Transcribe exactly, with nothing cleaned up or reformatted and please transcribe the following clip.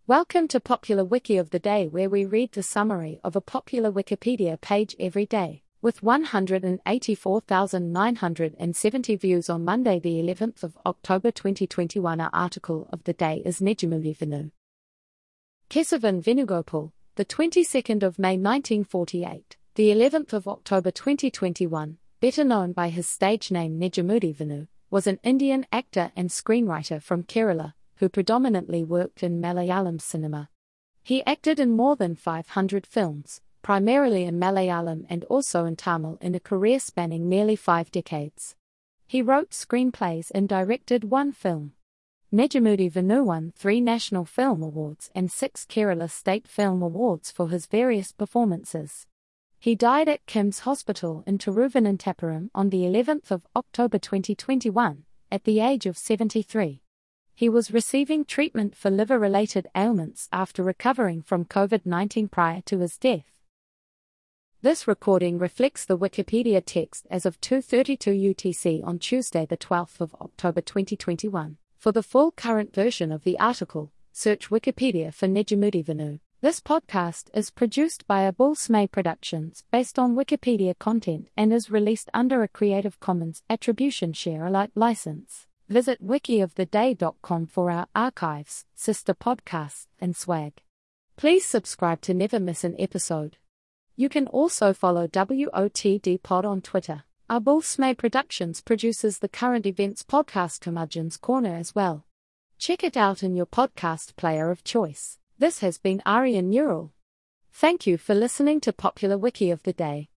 Welcome to Popular Wiki of the Day, where we read the summary of a popular Wikipedia page every day. With one hundred eighty-four thousand nine hundred seventy views on Monday the eleventh of October twenty twenty-one, our article of the day is Nejumudi Venu. Kesavan Venugopal, the twenty-second of May nineteen forty-eight, the eleventh of October twenty twenty-one, better known by his stage name Nejumudi Venu, was an Indian actor and screenwriter from Kerala, who predominantly worked in Malayalam cinema. He acted in more than five hundred films, primarily in Malayalam and also in Tamil, in a career spanning nearly five decades. He wrote screenplays and directed one film. Nejumudi Venu won three National Film Awards and six Kerala State Film Awards for his various performances. He died at Kim's Hospital in Thiruvananthapuram on the eleventh of October twenty twenty-one, at the age of seventy-three. He was receiving treatment for liver-related ailments after recovering from COVID nineteen prior to his death. This recording reflects the Wikipedia text as of two thirty-two U T C on Tuesday the twelfth of October twenty twenty-one. For the full current version of the article, search Wikipedia for Nejumudi Venu. This podcast is produced by Abul Smay Productions based on Wikipedia content and is released under a Creative Commons Attribution Share Alike license. Visit wiki of the day dot com for our archives, sister podcasts, and swag. Please subscribe to never miss an episode. You can also follow W O T D Pod on Twitter. Abul Smay Productions produces the current events podcast Curmudgeon's Corner as well. Check it out in your podcast player of choice. This has been Aryan Neural. Thank you for listening to Popular Wiki of the Day.